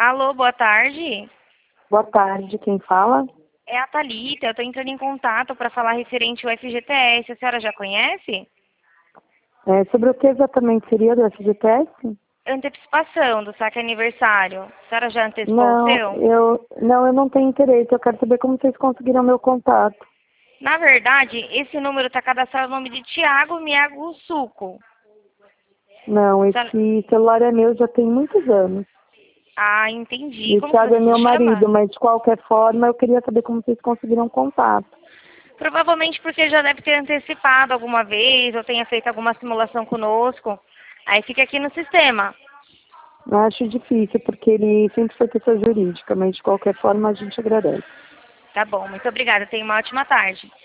Alô, boa tarde. Boa tarde, quem fala? É a Thalita, eu estou entrando em contato para falar referente ao FGTS. A senhora já conhece? Sobre o que exatamente seria do FGTS? Antecipação do saque aniversário. A senhora já antecipou o Não, seu? eu não tenho interesse. Eu quero saber como vocês conseguiram meu contato. Na verdade, esse número está cadastrado no nome de Tiago Miago Suco. Não, Senhora- esse celular é meu já tem muitos anos. Ah, entendi. E o Como que Thiago é você meu se chama? marido, mas de qualquer forma eu queria saber como vocês conseguiram contato. Provavelmente porque já deve ter antecipado alguma vez ou tenha feito alguma simulação conosco. Aí fica aqui no sistema. Eu acho difícil, porque ele sempre foi pessoa jurídica, mas de qualquer forma a gente agradece. Tá bom, muito obrigada. Tenha uma ótima tarde.